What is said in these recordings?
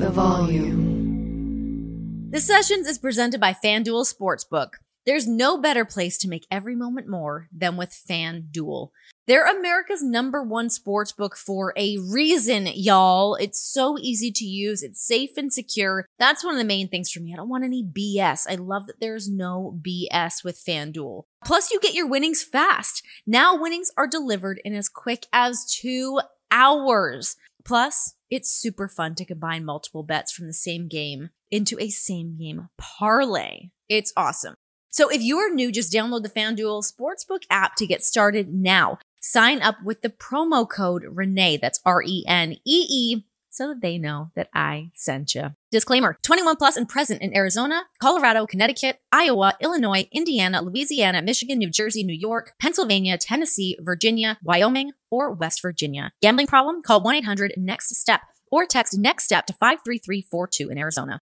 the volume. This Sessions is presented by FanDuel Sportsbook. There's no better place to make every moment more than with FanDuel. They're America's #1 sportsbook for a reason, y'all. It's so easy to use. It's safe and secure. That's one of the main things for me. I don't want any BS. I love that there's no BS with FanDuel. Plus, you get your winnings fast. Now winnings are delivered in as quick as 2 hours. Plus, it's super fun to combine multiple bets from the same game into a same game parlay. It's awesome. So if you are new, just download the FanDuel Sportsbook app to get started now. Sign up with the promo code Renee, that's RENEE, so that they know that I sent you. Disclaimer, 21 plus and present in Arizona, Colorado, Connecticut, Iowa, Illinois, Indiana, Louisiana, Michigan, New Jersey, New York, Pennsylvania, Tennessee, Virginia, Wyoming, or West Virginia. Gambling problem? Call 1-800-NEXT-STEP. Or text NEXT STEP to 53342 in Arizona,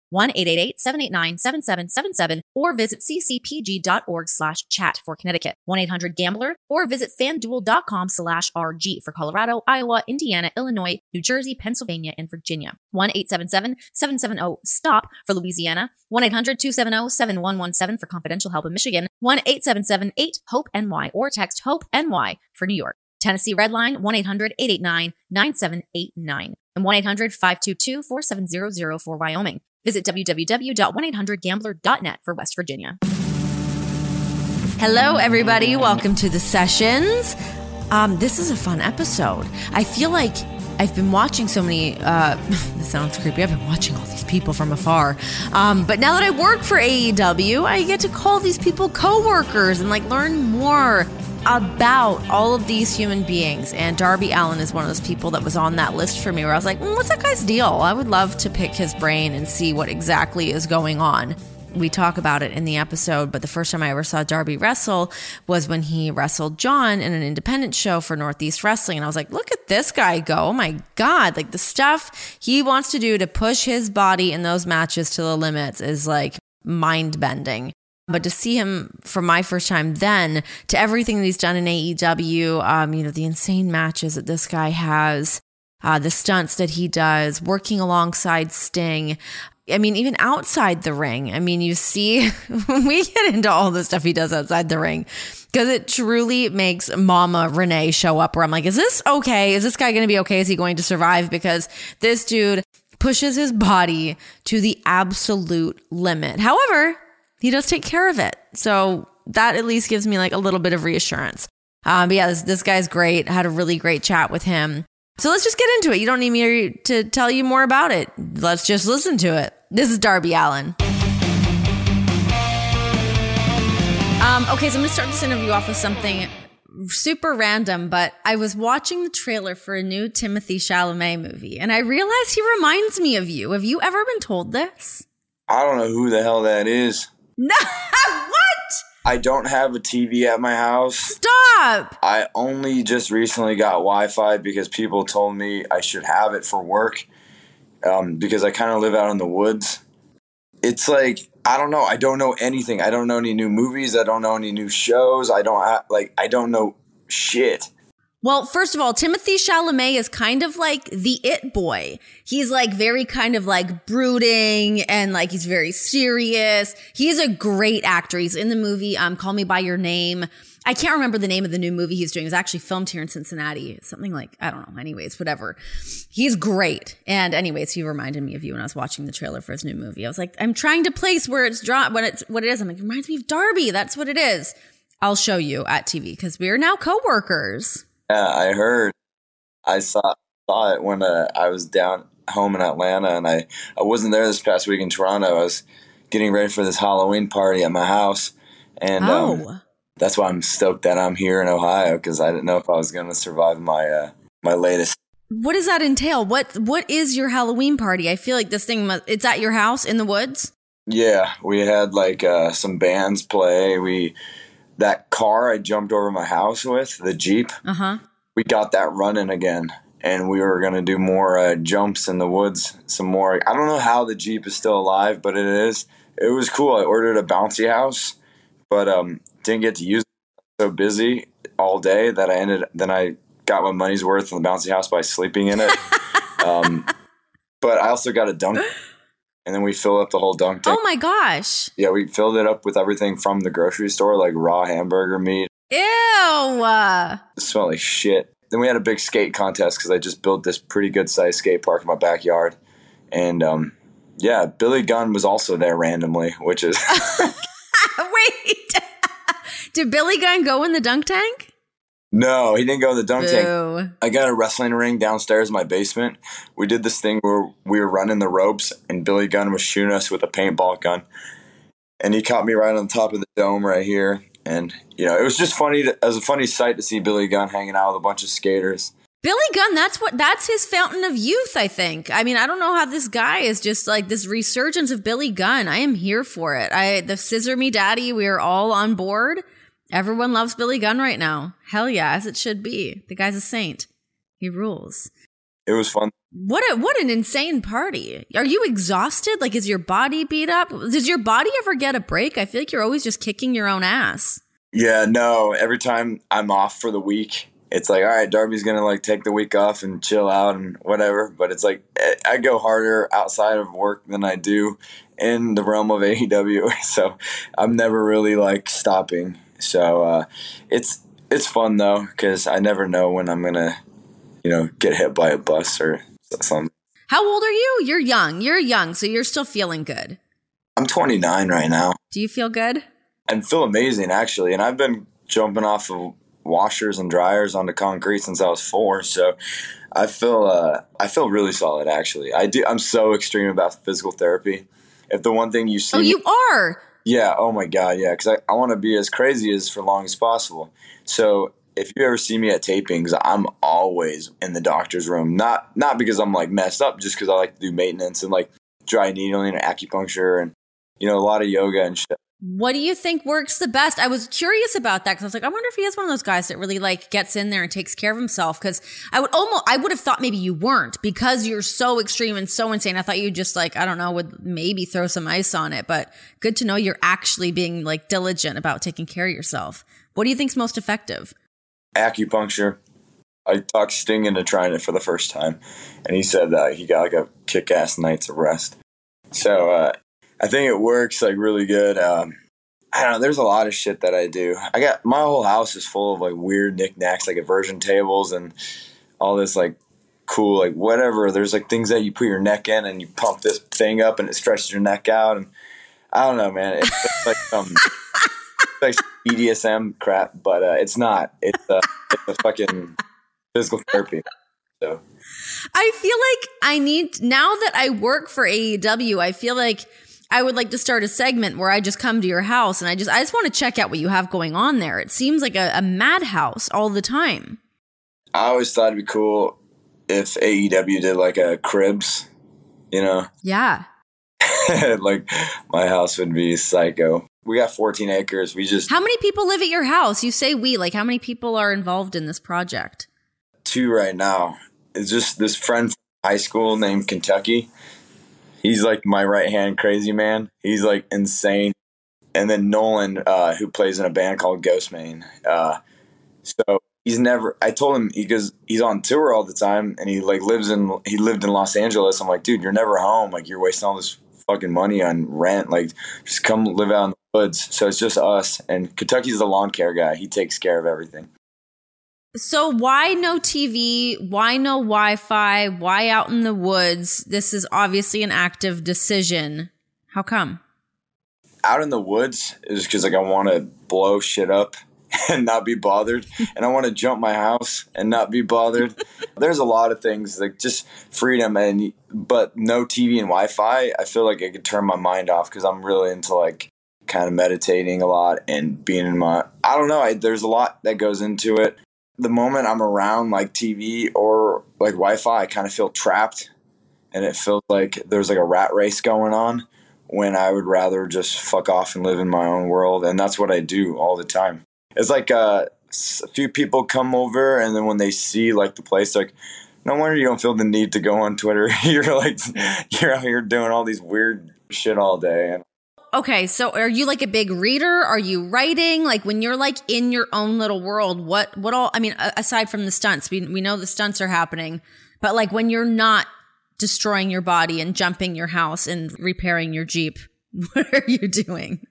1-888-789-7777, or visit ccpg.org/chat for Connecticut, 1-800-GAMBLER, or visit fanduel.com/RG for Colorado, Iowa, Indiana, Illinois, New Jersey, Pennsylvania, and Virginia, 1-877-770-STOP for Louisiana, 1-800-270-7117 for confidential help in Michigan, 1-877-8-HOPE-NY, or text HOPE-NY for New York. Tennessee Redline, 1-800-889-9789. And 1-800-522-4700 for Wyoming. Visit www.1800gambler.net for West Virginia. Hello, everybody. Welcome to The Sessions. This is a fun episode. I feel like I've been watching so many, this sounds creepy, I've been watching all these people from afar. But now that I work for AEW, I get to call these people coworkers and learn more about all of these human beings. And Darby Allin is one of those people that was on that list for me where I was like, what's that guy's deal? I would love to pick his brain and see what exactly is going on. We talk about it in the episode, but the first time I ever saw Darby wrestle was when he wrestled John in an independent show for Northeast Wrestling. And I was like, look at this guy go. Oh my God. The stuff he wants to do to push his body in those matches to the limits is mind bending. But to see him from my first time then to everything that he's done in AEW, the insane matches that this guy has, the stunts that he does, working alongside Sting. I mean, even outside the ring. I mean, you see, when we get into all the stuff he does outside the ring, because it truly makes Mama Renee show up where I'm like, is this okay? Is this guy going to be okay? Is he going to survive? Because this dude pushes his body to the absolute limit. However, he does take care of it. So that at least gives me a little bit of reassurance. But yeah, this guy's great. I had a really great chat with him. So let's just get into it. You don't need me to tell you more about it. Let's just listen to it. This is Darby Allin. Okay, so I'm going to start this interview off with something super random, but I was watching the trailer for a new Timothée Chalamet movie, and I realized he reminds me of you. Have you ever been told this? I don't know who the hell that is. No, what? I don't have a TV at my house. Stop! I only just recently got Wi-Fi because people told me I should have it for work because I kind of live out in the woods. It's I don't know. I don't know anything. I don't know any new movies. I don't know any new shows. I don't know shit. Well, first of all, Timothée Chalamet is kind of the it boy. He's very kind of brooding and he's very serious. He's a great actor. He's in the movie Call Me By Your Name. I can't remember the name of the new movie he's doing. It was actually filmed here in Cincinnati. Something I don't know. Anyways, whatever. He's great. And anyways, he reminded me of you when I was watching the trailer for his new movie. I was I'm trying to place where it's drawn, what it is. I'm it reminds me of Darby. That's what it is. I'll show you at TV because we are now coworkers. Yeah, I heard. I saw it when I was down home in Atlanta, and I wasn't there this past week in Toronto. I was getting ready for this Halloween party at my house, and that's why I'm stoked that I'm here in Ohio because I didn't know if I was going to survive my my latest. What does that entail? What is your Halloween party? I feel like this thing it's at your house in the woods. Yeah, we had some bands play. That car I jumped over my house with, the Jeep, we got that running again. And we were going to do more jumps in the woods, some more. I don't know how the Jeep is still alive, but it is. It was cool. I ordered a bouncy house, but didn't get to use it. I was so busy all day that I got my money's worth in the bouncy house by sleeping in it. But I also got a dunk, and then we filled up the whole dunk tank. Oh my gosh. Yeah, we filled it up with everything from the grocery store, like raw hamburger meat. Ew. It smelled like shit. Then we had a big skate contest because I just built this pretty good sized skate park in my backyard. And yeah, Billy Gunn was also there randomly, which is... Wait. Did Billy Gunn go in the dunk tank? No, he didn't go in the dunk Boo. tank. I got a wrestling ring downstairs in my basement. We did this thing where we were running the ropes and Billy Gunn was shooting us with a paintball gun. And he caught me right on top of the dome right here. And, you know, it was just funny. It was a funny sight to see Billy Gunn hanging out with a bunch of skaters. Billy Gunn, that's his fountain of youth, I think. I mean, I don't know how this guy is just like this resurgence of Billy Gunn. I am here for it. The Scissor Me Daddy, we are all on board. Everyone loves Billy Gunn right now. Hell yeah, as it should be. The guy's a saint. He rules. It was fun. What an insane party. Are you exhausted? Like, is your body beat up? Does your body ever get a break? I feel like you're always just kicking your own ass. Yeah, no. Every time I'm off for the week, it's like, all right, Darby's going to like take the week off and chill out and whatever. But it's like, I go harder outside of work than I do in the realm of AEW. So I'm never really like stopping. So it's fun though, because I never know when I'm going to, you know, get hit by a bus or something. How old are you? You're young, so you're still feeling good. I'm 29 right now. Do you feel good? I feel amazing, actually. And I've been jumping off of washers and dryers onto concrete since I was 4. So I feel really solid, actually. I'm so extreme about physical therapy. If the one thing you see... Oh, you are? Yeah. Oh, my God. Yeah. Because I want to be as crazy as for long as possible. So... if you ever see me at tapings, I'm always in the doctor's room. Not because I'm like messed up, just because I like to do maintenance and like dry needling and acupuncture and, you know, a lot of yoga and shit. What do you think works the best? I was curious about that because I was like, I wonder if he is one of those guys that really like gets in there and takes care of himself. Because I would have thought maybe you weren't because you're so extreme and so insane. I thought you just like, I don't know, would maybe throw some ice on it. But good to know you're actually being like diligent about taking care of yourself. What do you think's most effective? Acupuncture. I talked Sting into trying it for the first time, and he said that he got like a kick-ass night's of rest. So I think it works like really good. I don't know. There's a lot of shit that I do. My whole house is full of like weird knickknacks, like aversion tables and all this like cool like whatever. There's like things that you put your neck in and you pump this thing up and it stretches your neck out. And I don't know, man. It's like some like BDSM crap, but it's not. It's a fucking physical therapy. So I feel like now that I work for AEW, I feel like I would like to start a segment where I just come to your house and I just want to check out what you have going on there. It seems like a madhouse all the time. I always thought it'd be cool if AEW did like a Cribs, you know? Yeah. Like my house would be psycho. We got 14 acres. How many people live at your house? You say we, like how many people are involved in this project? 2 right now. It's just this friend from high school named Kentucky. He's like my right-hand crazy man. He's like insane. And then Nolan, who plays in a band called Ghostmane. So I told him, because he's on tour all the time and he lived in Los Angeles. I'm like, dude, you're never home. Like you're wasting all this fucking money on rent. Like just come live out in the woods. So it's just us. And Kentucky's the lawn care guy. He takes care of everything. So why no TV? Why no Wi-Fi? Why out in the woods? This is obviously an active decision. How come? Out in the woods is because like I want to blow shit up and not be bothered. And I want to jump my house and not be bothered. There's a lot of things like just freedom but no TV and Wi-Fi. I feel like I could turn my mind off because I'm really into like kind of meditating a lot and being in I don't know. There's a lot that goes into it. The moment I'm around like TV or like Wi-Fi, I kind of feel trapped and it feels like there's like a rat race going on when I would rather just fuck off and live in my own world. And that's what I do all the time. It's like a few people come over and then when they see like the place, like, no wonder you don't feel the need to go on Twitter. You're out here doing all these weird shit all day. And okay, so are you like a big reader? Are you writing? Like when you're like in your own little world, what all, I mean, aside from the stunts, we know the stunts are happening, but like when you're not destroying your body and jumping your house and repairing your Jeep? What are you doing?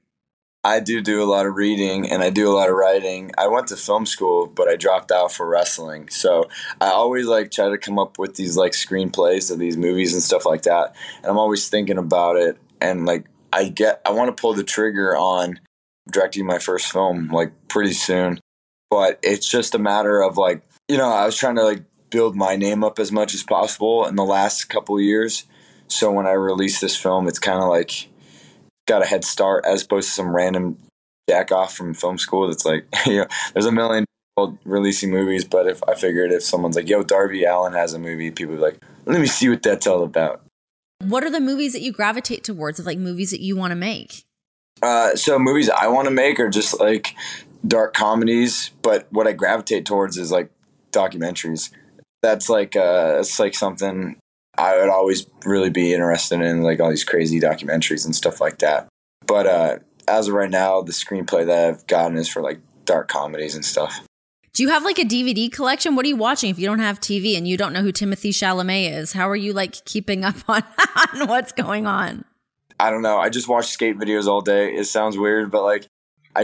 I do a lot of reading and I do a lot of writing. I went to film school, but I dropped out for wrestling. So I always like try to come up with these like screenplays of these movies and stuff like that. And I'm always thinking about it. And like I want to pull the trigger on directing my first film like pretty soon. But it's just a matter of like, I was trying to like build my name up as much as possible in the last couple of years. So when I release this film, it's kind of like got a head start as opposed to some random jack off from film school that's like, there's a million people releasing movies, but if someone's like, yo, Darby Allin has a movie, people are like, let me see what that's all about. What are the movies that you gravitate towards, of like movies that you want to make? So movies I want to make are just like dark comedies, but what I gravitate towards is like documentaries. That's like it's like something I would always really be interested in, like all these crazy documentaries and stuff like that. But as of right now, the screenplay that I've gotten is for like dark comedies and stuff. Do you have like a DVD collection? What are you watching if you don't have TV and you don't know who Timothée Chalamet is? How are you like keeping up on what's going on? I don't know. I just watch skate videos all day. It sounds weird, but like I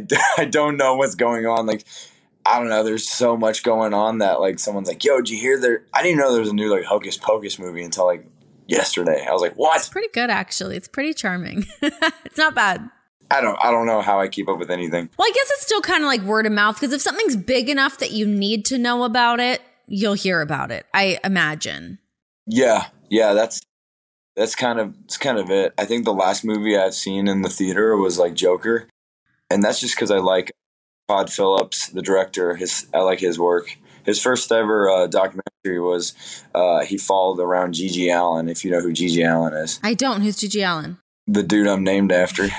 don't know what's going on. Like I don't know. There's so much going on that like someone's like, yo, did you hear there? I didn't know there was a new like Hocus Pocus movie until like yesterday. I was like, what? It's pretty good, actually. It's pretty charming. It's not bad. I don't know how I keep up with anything. Well, I guess it's still kind of like word of mouth, because if something's big enough that you need to know about it, you'll hear about it, I imagine. Yeah, that's kind of it. I think the last movie I've seen in the theater was like Joker, and that's just because I like Todd Phillips, the director. I like his work. His first ever documentary was he followed around Gigi Allen, if you know who Gigi Allen is. I don't. Who's Gigi Allen? The dude I'm named after.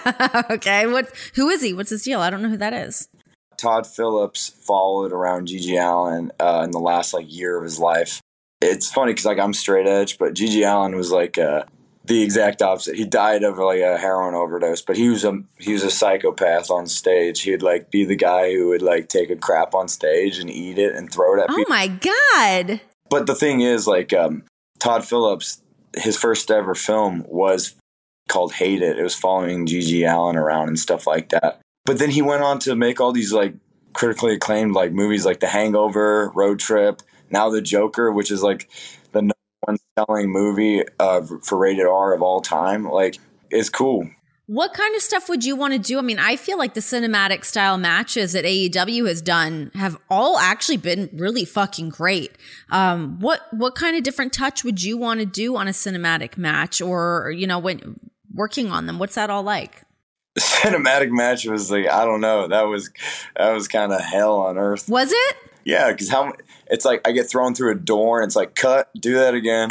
Okay. Who is he? What's his deal? I don't know who that is. Todd Phillips followed around Gigi Allen in the last like year of his life. It's funny because like I'm straight edge, but Gigi Allen was like the exact opposite. He died of like a heroin overdose, but he was a psychopath on stage. He'd like be the guy who would like take a crap on stage and eat it and throw it at people. Oh my God. But the thing is, like Todd Phillips, his first ever film was called Hate It. It was following Gigi Allen around and stuff like that. But then he went on to make all these like critically acclaimed like movies like The Hangover, Road Trip, now The Joker, which is like the number one selling movie for rated R of all time. Like, it's cool. What kind of stuff would you want to do? I mean, I feel like the cinematic style matches that AEW has done have all actually been really fucking great. What kind of different touch would you want to do on a cinematic match, or, when working on them? What's that all like? The cinematic match was like, I don't know. That was kind of hell on earth. Was it? Yeah, because it's like I get thrown through a door and it's like, cut, do that again.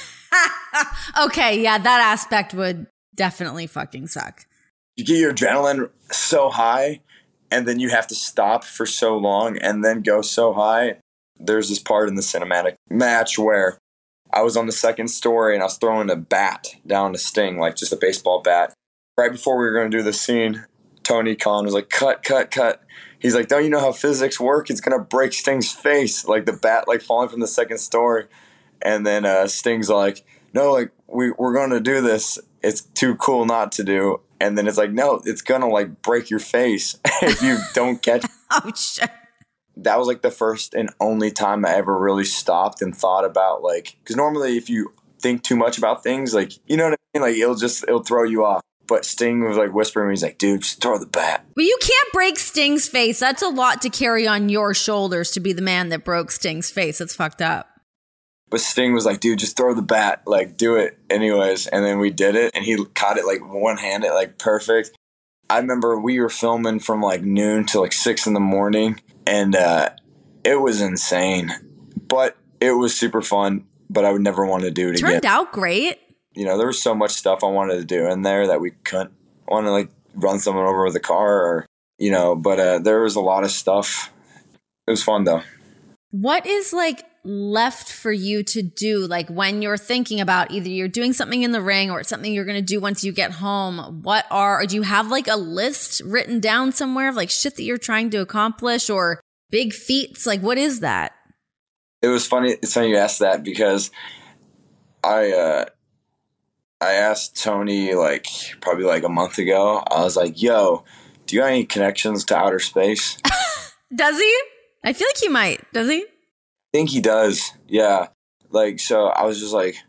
Okay, yeah, that aspect would definitely fucking suck. You get your adrenaline so high and then you have to stop for so long and then go so high. There's this part in the cinematic match where I was on the second story and I was throwing a bat down to Sting, like just a baseball bat. Right before we were going to do the scene, Tony Khan was like, cut, cut, cut. He's like, don't you know how physics work? It's going to break Sting's face, like the bat like falling from the second story. And then Sting's like, no, like we're going to do this. It's too cool not to do. And then it's like, no, it's going to like break your face if you don't catch it. Oh, shit. That was like the first and only time I ever really stopped and thought about like, because normally if you think too much about things, like, you know what I mean? Like it'll throw you off. But Sting was like whispering, he's like, dude, just throw the bat. Well, you can't break Sting's face. That's a lot to carry on your shoulders to be the man that broke Sting's face. It's fucked up. But Sting was like, dude, just throw the bat. Like, do it anyways. And then we did it, and he caught it like one-handed, like perfect. I remember we were filming from like noon to like 6 in the morning, and it was insane. But it was super fun, but I would never want to do it again. Turned out great. There was so much stuff I wanted to do in there that we couldn't. I want to like run someone over with a car or, but there was a lot of stuff. It was fun though. What is like left for you to do? Like when you're thinking about either you're doing something in the ring or it's something you're going to do once you get home, do you have like a list written down somewhere of like shit that you're trying to accomplish or big feats? Like what is that? It was funny. It's funny you asked that because I asked Tony like probably like a month ago. I was like, "Yo, do you have any connections to outer space?" Does he? I feel like he might. Does he? I think he does. Yeah. Like, so I was just like,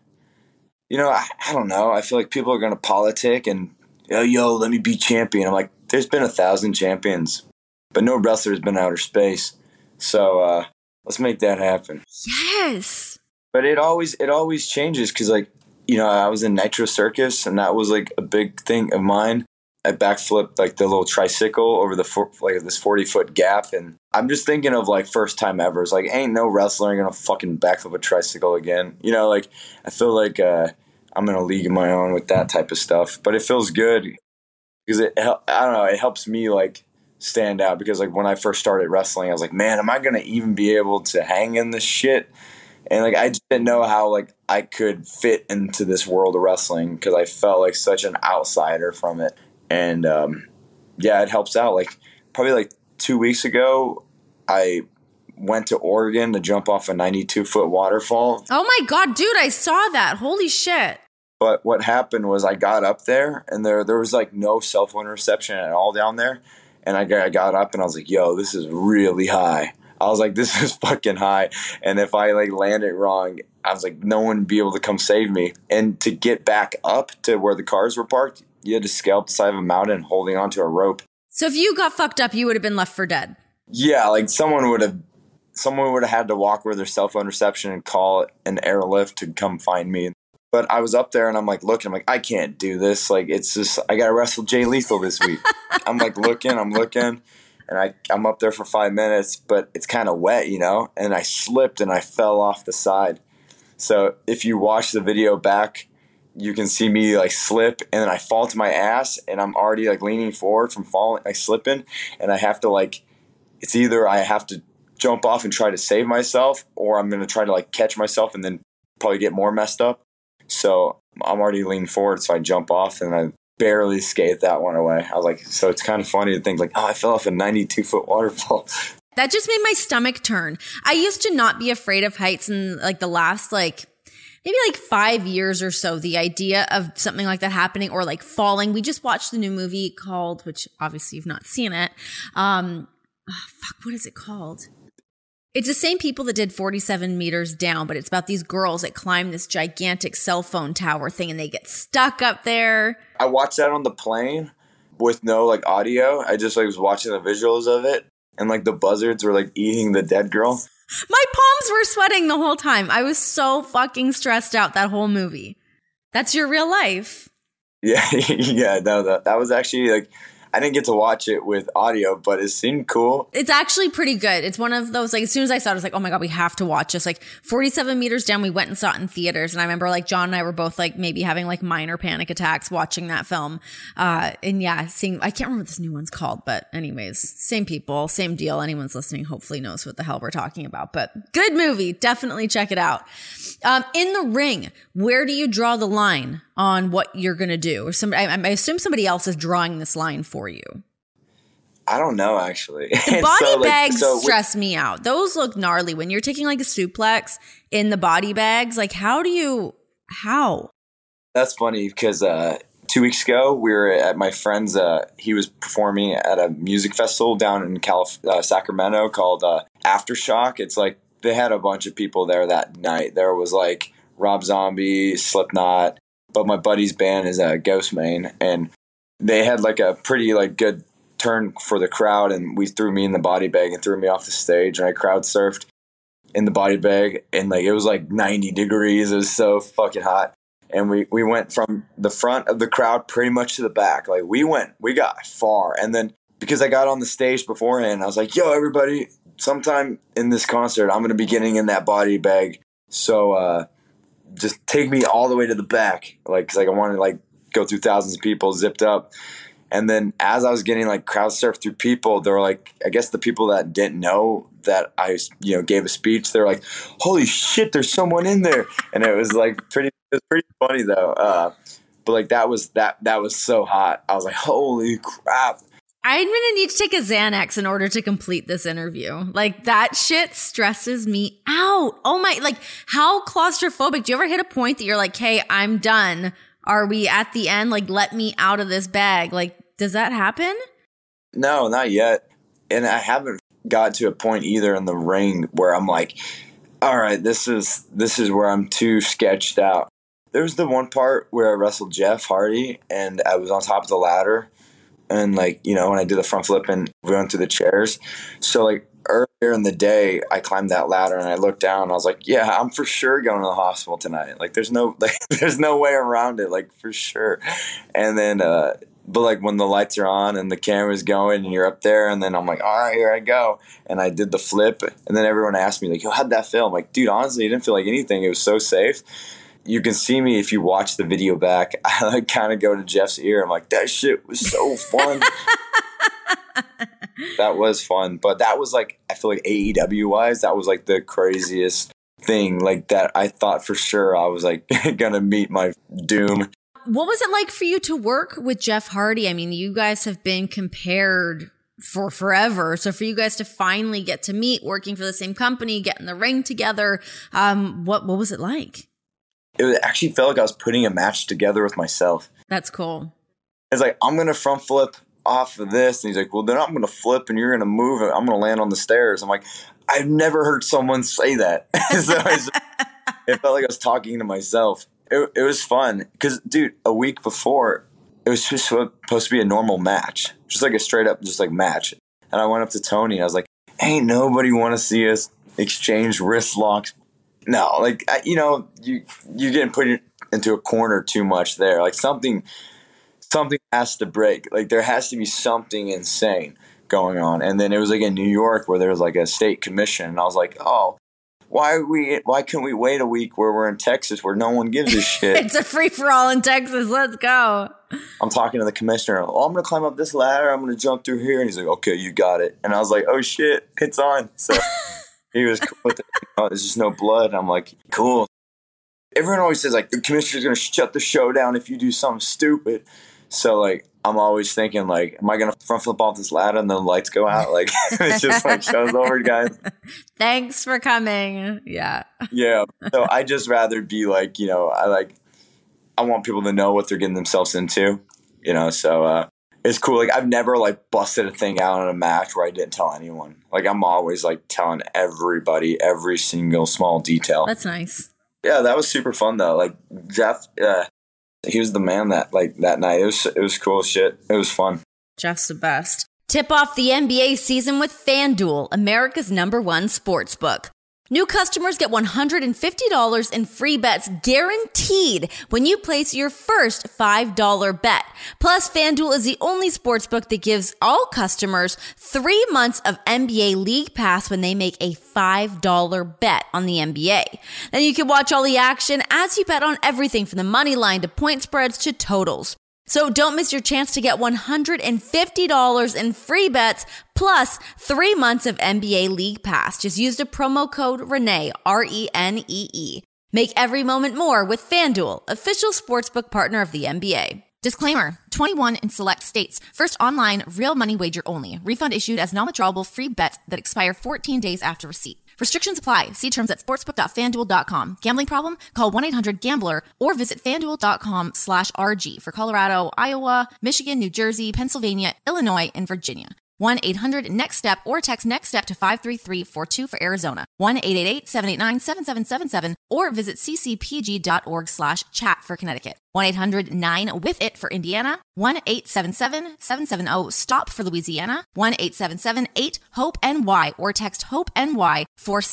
I don't know. I feel like people are gonna politic and yo, let me be champion. I'm like, there's been 1,000 champions, but no wrestler's been outer space. So let's make that happen. Yes. But it always changes because like. I was in Nitro Circus, and that was like a big thing of mine. I backflipped like the little tricycle over this 40-foot gap, and I'm just thinking of like first time ever. It's like ain't no wrestler gonna fucking backflip a tricycle again. Like I feel like I'm in a league of my own with that type of stuff. But it feels good because I don't know, it helps me like stand out because like when I first started wrestling, I was like, man, am I gonna even be able to hang in this shit? And like I just didn't know how like I could fit into this world of wrestling because I felt like such an outsider from it. And it helps out. Like probably like 2 weeks ago, I went to Oregon to jump off a 92-foot waterfall. Oh my God, dude, I saw that. Holy shit. But what happened was I got up there and there was like no cell phone reception at all down there. And I got up and I was like, yo, this is really high. I was like, this is fucking high. And if I like land it wrong, I was like, no one would be able to come save me. And to get back up to where the cars were parked, you had to scale up the side of a mountain holding onto a rope. So if you got fucked up, you would have been left for dead. Yeah, like someone would have had to walk where there's cell phone reception and call an airlift to come find me. But I was up there and I'm like looking, I'm like, I can't do this. Like it's just, I got to wrestle Jay Lethal this week. I'm like looking. And I'm up there for 5 minutes, but it's kind of wet, and I slipped and I fell off the side. So if you watch the video back, you can see me like slip and then I fall to my ass and I'm already like leaning forward from falling, like slipping. And I have to like, it's either I have to jump off and try to save myself or I'm going to try to like catch myself and then probably get more messed up. So I'm already leaning forward. So I jump off and I barely escaped that one away. I was like, so it's kind of funny to think like, oh, I fell off a 92-foot waterfall. That just made my stomach turn. I used to not be afraid of heights in like the last like maybe like 5 years or so. The idea of something like that happening or like falling. We just watched the new movie called, which obviously you've not seen it. What is it called? It's the same people that did 47 meters down, but it's about these girls that climb this gigantic cell phone tower thing and they get stuck up there. I watched that on the plane with no like audio. I just like was watching the visuals of it and like the buzzards were like eating the dead girl. My palms were sweating the whole time. I was so fucking stressed out that whole movie. That's your real life. Yeah, yeah, no, that was actually like, I didn't get to watch it with audio, but it seemed cool. It's actually pretty good. It's one of those, like, as soon as I saw it, I was like, oh my God, we have to watch this. Like 47 meters down, we went and saw it in theaters. And I remember like John and I were both like maybe having like minor panic attacks watching that film. And yeah, seeing, I can't remember what this new one's called, but anyways, same people, same deal. Anyone's listening hopefully knows what the hell we're talking about, but good movie. Definitely check it out. In the ring, where do you draw the line on what you're going to do? Or I assume somebody else is drawing this line for you. I don't know, actually. The body bags stress me out. Those look gnarly. When you're taking like a suplex in the body bags, like how? That's funny because 2 weeks ago, we were at my friend's, he was performing at a music festival down in Sacramento called Aftershock. It's like they had a bunch of people there that night. There was like Rob Zombie, Slipknot, but my buddy's band is Ghostmane, and they had like a pretty like good turn for the crowd, and we threw me in the body bag and threw me off the stage, and I crowd surfed in the body bag, and like it was like 90 degrees. It was so fucking hot. And we went from the front of the crowd pretty much to the back. Like we got far. And then because I got on the stage beforehand, I was like, yo, everybody, sometime in this concert, I'm going to be getting in that body bag. So just take me all the way to the back. Like, cause like I wanted to like go through thousands of people zipped up. And then as I was getting like crowd surfed through people, they were like, I guess the people that didn't know that I, gave a speech, they're like, holy shit, there's someone in there. And it was like pretty funny though. But like that was so hot. I was like, holy crap. I'm going to need to take a Xanax in order to complete this interview. Like, that shit stresses me out. Oh my, like, how claustrophobic? Do you ever hit a point that you're like, hey, I'm done? Are we at the end? Like, let me out of this bag. Like, does that happen? No, not yet. And I haven't got to a point either in the ring where I'm like, all right, this is where I'm too sketched out. There was the one part where I wrestled Jeff Hardy and I was on top of the ladder. And, like, you know, when I did the front flip and we went through the chairs. So, like, earlier in the day, I climbed that ladder and I looked down and I was like, yeah, I'm for sure going to the hospital tonight. Like, there's no way around it, like, for sure. And then, but, like, when the lights are on and the camera's going and you're up there, and then I'm like, all right, here I go. And I did the flip. And then everyone asked me, like, yo, how'd that feel? I'm like, dude, honestly, it didn't feel like anything. It was so safe. You can see me if you watch the video back. I like kind of go to Jeff's ear. I'm like, that shit was so fun. That was fun. But that was like, I feel like AEW wise, that was like the craziest thing. Like that I thought for sure I was like going to meet my doom. What was it like for you to work with Jeff Hardy? I mean, you guys have been compared for forever. So for you guys to finally get to meet, working for the same company, get in the ring together, what was it like? It actually felt like I was putting a match together with myself. That's cool. It's like, I'm going to front flip off of this. And he's like, well, then I'm going to flip and you're going to move and I'm going to land on the stairs. I'm like, I've never heard someone say that. So it felt like I was talking to myself. It was fun because, dude, a week before, it was just supposed to be a normal match. Just like a straight up, just like match. And I went up to Tony and I was like, ain't nobody want to see us exchange wrist locks. No, like, you know, you're getting put into a corner too much there. Like something has to break. Like there has to be something insane going on. And then it was like in New York where there was like a state commission. And I was like, oh, why couldn't we wait a week where we're in Texas where no one gives a shit? It's a free for all in Texas. Let's go. I'm talking to the commissioner. Oh, I'm going to climb up this ladder. I'm going to jump through here. And he's like, okay, you got it. And I was like, oh shit, it's on. So he was cool with it. Oh, there's just no blood. I'm like, cool. Everyone always says, like, the commissioner's going to shut the show down if you do something stupid. So, like, I'm always thinking, like, am I going to front flip off this ladder and then the lights go out? Like, it's just like, show's over, guys. Thanks for coming. Yeah. Yeah. So I just rather be like, you know, I want people to know what they're getting themselves into, you know, so it's cool. Like, I've never, like, busted a thing out in a match where I didn't tell anyone. Like, I'm always, like, telling everybody every single small detail. That's nice. Yeah, that was super fun, though. Like, Jeff, he was the man that night. It was cool shit. It was fun. Jeff's the best. Tip off the NBA season with FanDuel, America's #1 sportsbook. New customers get $150 in free bets guaranteed when you place your first $5 bet. Plus, FanDuel is the only sportsbook that gives all customers 3 months of NBA League Pass when they make a $5 bet on the NBA. Then you can watch all the action as you bet on everything from the money line to point spreads to totals. So don't miss your chance to get $150 in free bets plus 3 months of NBA League Pass. Just use the promo code Renee, RENEE. Make every moment more with FanDuel, official sportsbook partner of the NBA. Disclaimer, 21 in select states. First online, real money wager only. Refund issued as non-withdrawable free bets that expire 14 days after receipt. Restrictions apply. See terms at sportsbook.fanduel.com. Gambling problem? Call 1-800-GAMBLER or visit fanduel.com/RG for Colorado, Iowa, Michigan, New Jersey, Pennsylvania, Illinois, and Virginia. 1-800-NEXT-STEP or text NEXT STEP to 53342 for Arizona. 1-888-789-7777 or visit ccpg.org/chat for Connecticut. 1-800-9-WITH-IT for Indiana. 1-877-770-STOP for Louisiana. 1-877-8-HOPE-NY or text HOPE-NY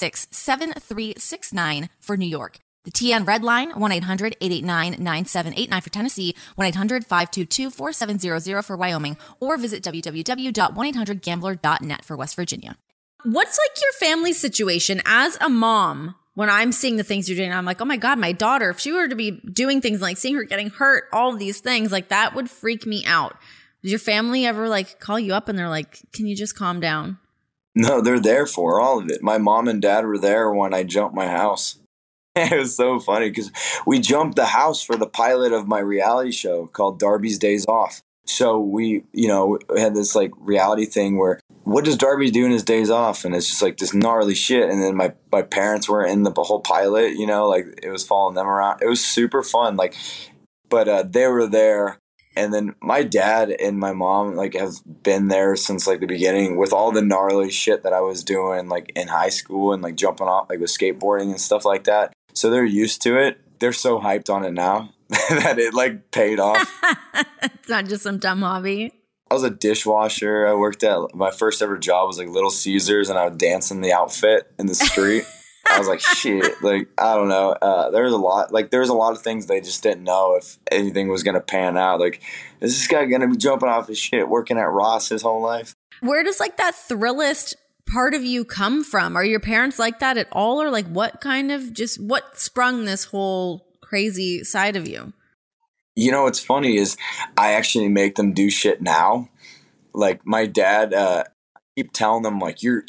467369 for New York. The TN Red Line, 1-800-889-9789 for Tennessee, 1-800-522-4700 for Wyoming, or visit www.1800gambler.net for West Virginia. What's like your family situation as a mom? When I'm seeing the things you're doing, I'm like, oh my God, my daughter, if she were to be doing things like seeing her getting hurt, all of these things, like that would freak me out. Does your family ever like call you up and they're like, can you just calm down? No, they're there for all of it. My mom and dad were there when I jumped my house. It was so funny because we jumped the house for the pilot of my reality show called Darby's Days Off. So we, had this like reality thing where what does Darby do in his days off? And it's just like this gnarly shit. And then my parents were in the whole pilot, like it was following them around. It was super fun. Like, but they were there. And then my dad and my mom like have been there since like the beginning with all the gnarly shit that I was doing like in high school and like jumping off like with skateboarding and stuff like that. So they're used to it. They're so hyped on it now that it like paid off. It's not just some dumb hobby. I was a dishwasher. I worked at my first ever job was like Little Caesars, and I would dance in the outfit in the street. I was like, shit, like, I don't know. There was a lot of things they just didn't know if anything was going to pan out. Like, is this guy going to be jumping off his shit working at Ross his whole life? Where does like that Thrillist part of you come from? Are your parents like that at all? Or like what sprung this whole crazy side of you? What's funny is I actually make them do shit now. Like my dad, I keep telling them like, your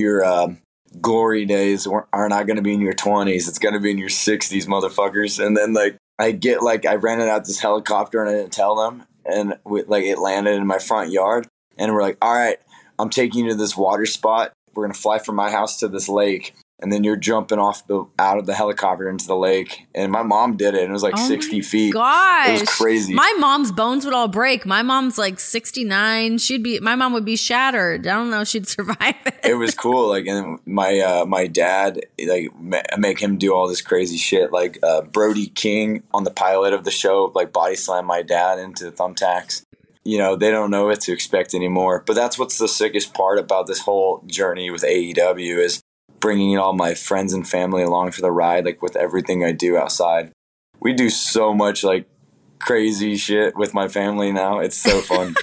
glory days are not going to be in your 20s. It's going to be in your 60s, motherfuckers. And then like I rented out this helicopter and I didn't tell them. And it landed in my front yard. And we're like, all right, I'm taking you to this water spot. We're going to fly from my house to this lake. And then you're jumping out of the helicopter into the lake. And my mom did it. And it was like 60 feet. Gosh. It was crazy. My mom's bones would all break. My mom's like 69. My mom would be shattered. I don't know if she'd survive it. It was cool. Like, and my dad, like, make him do all this crazy shit. Like, Brody King on the pilot of the show, like, body slammed my dad into thumbtacks. They don't know what to expect anymore. But that's what's the sickest part about this whole journey with AEW is bringing all my friends and family along for the ride, like with everything I do outside. We do so much like crazy shit with my family now. It's so fun.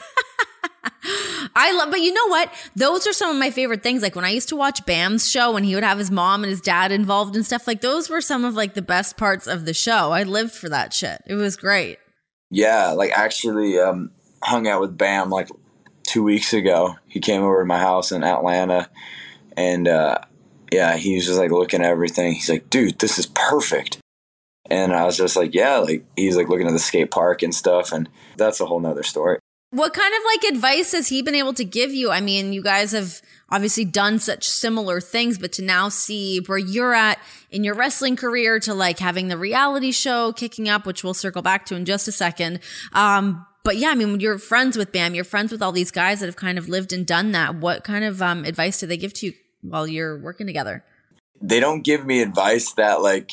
But you know what? Those are some of my favorite things. Like when I used to watch Bam's show and he would have his mom and his dad involved and stuff, like those were some of like the best parts of the show. I lived for that shit. It was great. Yeah. Like actually hung out with Bam like 2 weeks ago. He came over to my house in Atlanta and, yeah, he was just like looking at everything. He's like, dude, this is perfect. And I was just like, yeah, like he's like looking at the skate park and stuff. And that's a whole nother story. What kind of like advice has he been able to give you? I mean, you guys have obviously done such similar things, but to now see where you're at in your wrestling career to like having the reality show kicking up, which we'll circle back to in just a second. But yeah, I mean, you're friends with Bam, you're friends with all these guys that have kind of lived and done that. What kind of advice do they give to you while you're working together? They don't give me advice that like,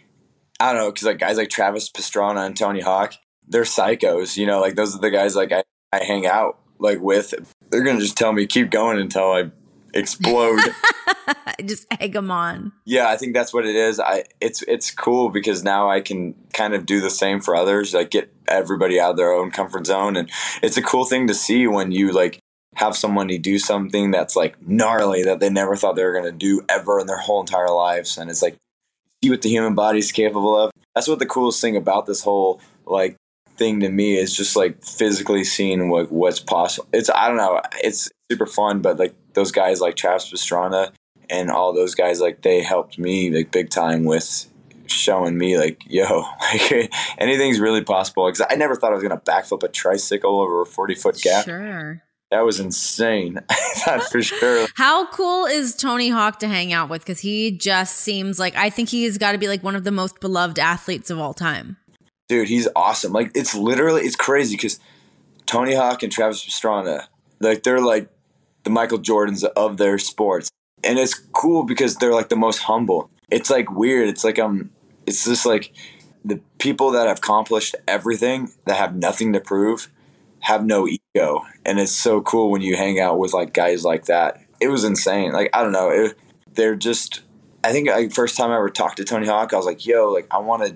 I don't know, because like guys like Travis Pastrana and Tony Hawk, they're psychos, like those are the guys like I hang out like with. They're going to just tell me keep going until I explode. Just egg them on. Yeah, I think that's what it is. It's cool because now I can kind of do the same for others, like get everybody out of their own comfort zone. And it's a cool thing to see when you like have somebody do something that's like gnarly that they never thought they were going to do ever in their whole entire lives. And it's like, see what the human body's capable of. That's what the coolest thing about this whole like thing to me is just like physically seeing what's possible. I don't know, it's super fun, but like those guys like Travis Pastrana and all those guys, like they helped me like big time with showing me like, yo, like anything's really possible. Because I never thought I was going to backflip a tricycle over a 40-foot gap. Sure. That was insane. That's for sure. How cool is Tony Hawk to hang out with? Because he just seems like, I think he's got to be like one of the most beloved athletes of all time. Dude, he's awesome. Like it's crazy because Tony Hawk and Travis Pastrana, like they're like the Michael Jordans of their sports. And it's cool because they're like the most humble. It's like weird. It's like, it's just like the people that have accomplished everything that have nothing to prove have no ego. And it's so cool when you hang out with like guys like that. It was insane. Like, I don't know. They're just, I think first time I ever talked to Tony Hawk, I was like, yo, like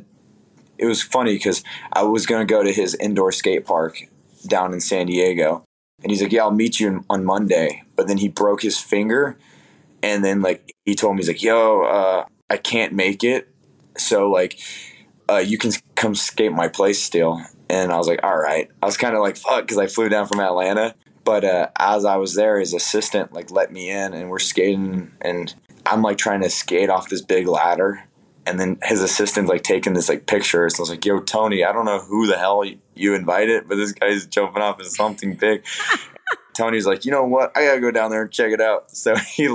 it was funny because I was going to go to his indoor skate park down in San Diego. And he's like, yeah, I'll meet you on Monday. But then he broke his finger. And then like, he told me, he's like, yo, I can't make it. So like, you can come skate my place still. And I was like, all right. I was kind of like, fuck, because I flew down from Atlanta. But as I was there, his assistant like let me in, and we're skating, and I'm like trying to skate off this big ladder, And then his assistant's like taking this like picture. So I was like, yo, Tony, I don't know who the hell you invited, but this guy's jumping off in something big. Tony's like, you know what? I gotta go down there and check it out. So he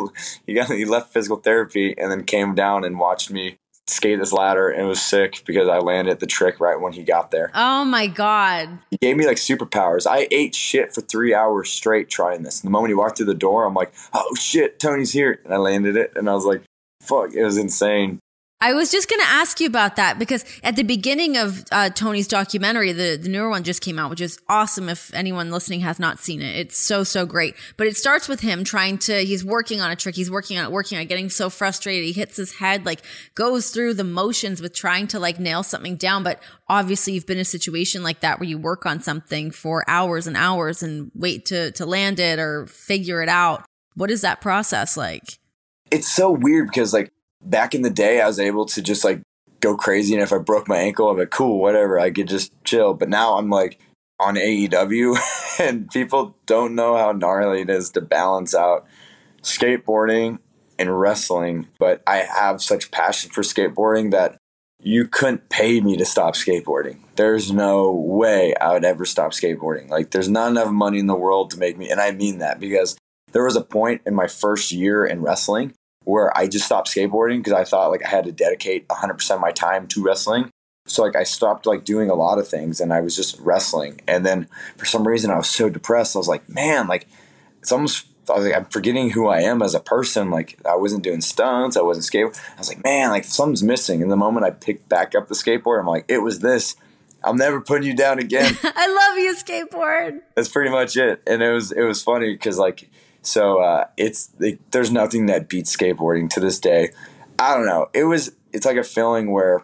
left physical therapy and then came down and watched me skate this ladder, and it was sick because I landed the trick right when he got there. Oh my God. He gave me like superpowers. I ate shit for 3 hours straight trying this. And the moment he walked through the door, I'm like, oh shit, Tony's here. And I landed it and I was like, fuck, it was insane. I was just going to ask you about that because at the beginning of Tony's documentary, the newer one just came out, which is awesome if anyone listening has not seen it. It's so, so great. But it starts with him he's working on a trick. He's working on it, getting so frustrated. He hits his head, like goes through the motions with trying to like nail something down. But obviously you've been in a situation like that where you work on something for hours and hours and wait to land it or figure it out. What is that process like? It's so weird because like, back in the day, I was able to just like go crazy. And if I broke my ankle, I'm like, cool, whatever. I could just chill. But now I'm like on AEW and people don't know how gnarly it is to balance out skateboarding and wrestling. But I have such passion for skateboarding that you couldn't pay me to stop skateboarding. There's no way I would ever stop skateboarding. Like there's not enough money in the world to make me. And I mean that because there was a point in my first year in wrestling where I just stopped skateboarding because I thought like I had to dedicate 100% of my time to wrestling. So like I stopped like doing a lot of things and I was just wrestling. And then for some reason I was so depressed. I was like, man, like it's almost, I was like, I'm forgetting who I am as a person. Like I wasn't doing stunts. I wasn't skateboarding. I was like, man, like something's missing. And the moment I picked back up the skateboard, I'm like, it was this. I'm never putting you down again. I love you, skateboard. That's pretty much it. And it was funny because like, so it's like, there's nothing that beats skateboarding to this day. I don't know. It's like a feeling where